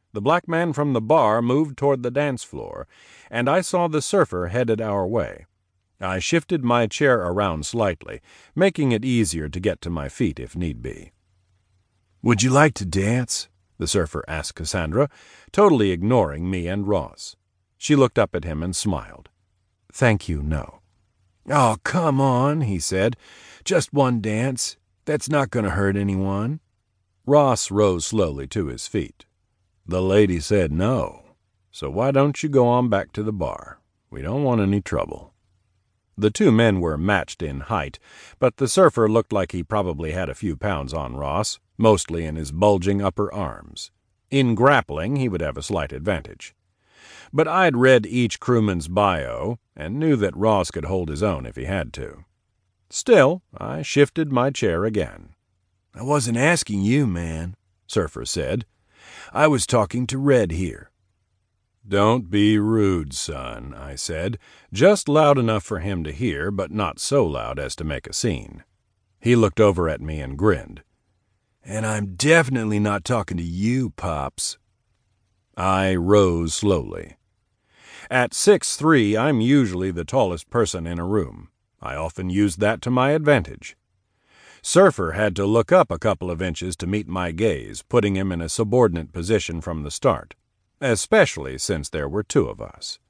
The black man from the bar moved toward the dance floor, and I saw the surfer headed our way. I shifted my chair around slightly, making it easier to get to my feet if need be. "Would you like to dance?" the surfer asked Cassandra, totally ignoring me and Ross. She looked up at him and smiled. "Thank you, no." "Oh, come on," he said. "Just one dance. That's not going to hurt anyone." Ross rose slowly to his feet. "The lady said no, so why don't you go on back to the bar? We don't want any trouble." The two men were matched in height, but the surfer looked like he probably had a few pounds on Ross, mostly in his bulging upper arms. In grappling, he would have a slight advantage. But I'd read each crewman's bio and knew that Ross could hold his own if he had to. Still, I shifted my chair again. "I wasn't asking you, man," Surfer said. "I was talking to Red here." "Don't be rude, son," I said, just loud enough for him to hear, but not so loud as to make a scene. He looked over at me and grinned. "And I'm definitely not talking to you, Pops." I rose slowly. At 6'3", I'm usually the tallest person in a room. I often used that to my advantage. Surfer had to look up a couple of inches to meet my gaze, putting him in a subordinate position from the start, especially since there were two of us.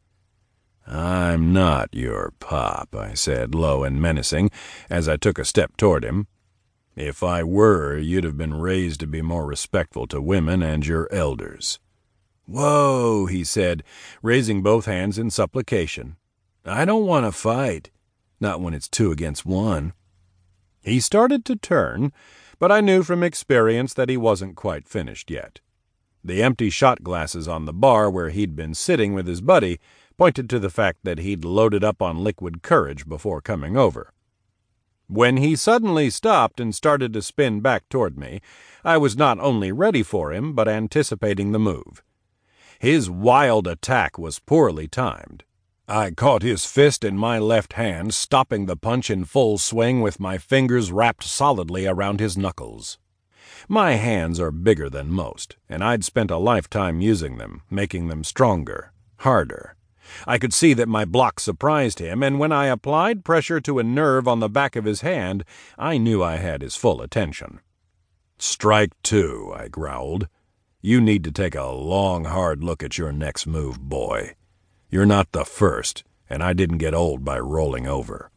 "I'm not your pop," I said, low and menacing, as I took a step toward him. "If I were, you'd have been raised to be more respectful to women and your elders." "Whoa," he said, raising both hands in supplication. "I don't want to fight. Not when it's 2 against 1. He started to turn, but I knew from experience that he wasn't quite finished yet. The empty shot glasses on the bar where he'd been sitting with his buddy pointed to the fact that he'd loaded up on liquid courage before coming over. When he suddenly stopped and started to spin back toward me, I was not only ready for him, but anticipating the move. His wild attack was poorly timed. I caught his fist in my left hand, stopping the punch in full swing with my fingers wrapped solidly around his knuckles. My hands are bigger than most, and I'd spent a lifetime using them, making them stronger, harder. I could see that my block surprised him, and when I applied pressure to a nerve on the back of his hand, I knew I had his full attention. "Strike 2, I growled. "You need to take a long, hard look at your next move, boy. You're not the first, and I didn't get old by rolling over."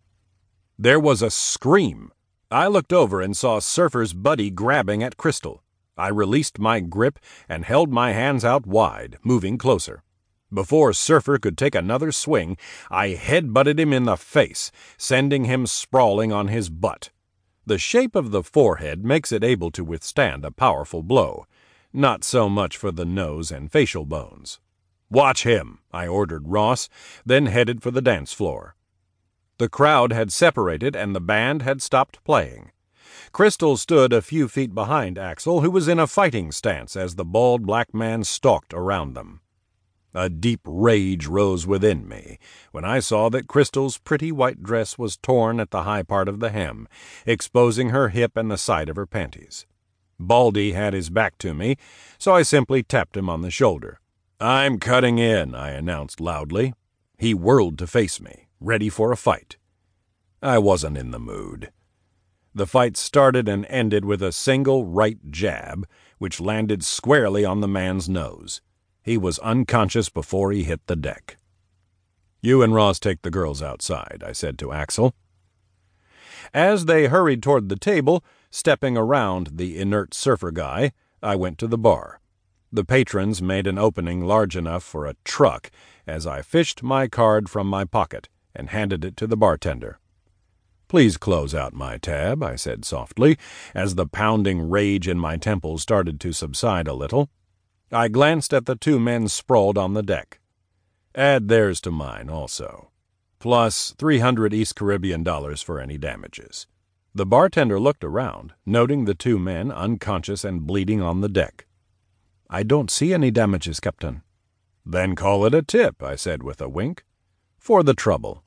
There was a scream. I looked over and saw Surfer's buddy grabbing at Crystal. I released my grip and held my hands out wide, moving closer. Before Surfer could take another swing, I headbutted him in the face, sending him sprawling on his butt. The shape of the forehead makes it able to withstand a powerful blow. Not so much for the nose and facial bones. "Watch him," I ordered Ross, then headed for the dance floor. The crowd had separated and the band had stopped playing. Crystal stood a few feet behind Axel, who was in a fighting stance as the bald black man stalked around them. A deep rage rose within me when I saw that Crystal's pretty white dress was torn at the high part of the hem, exposing her hip and the side of her panties. Baldy had his back to me, so I simply tapped him on the shoulder. "I'm cutting in," I announced loudly. He whirled to face me, ready for a fight. I wasn't in the mood. The fight started and ended with a single right jab, which landed squarely on the man's nose. He was unconscious before he hit the deck. "You and Ross take the girls outside," I said to Axel. As they hurried toward the table, stepping around the inert surfer guy, I went to the bar. The patrons made an opening large enough for a truck as I fished my card from my pocket and handed it to the bartender. "Please close out my tab," I said softly, as the pounding rage in my temples started to subside a little. I glanced at the two men sprawled on the deck. "Add theirs to mine also. Plus 300 East Caribbean dollars for any damages." The bartender looked around, noting the two men unconscious and bleeding on the deck. "I don't see any damages, Captain." "Then call it a tip," I said with a wink. "For the trouble."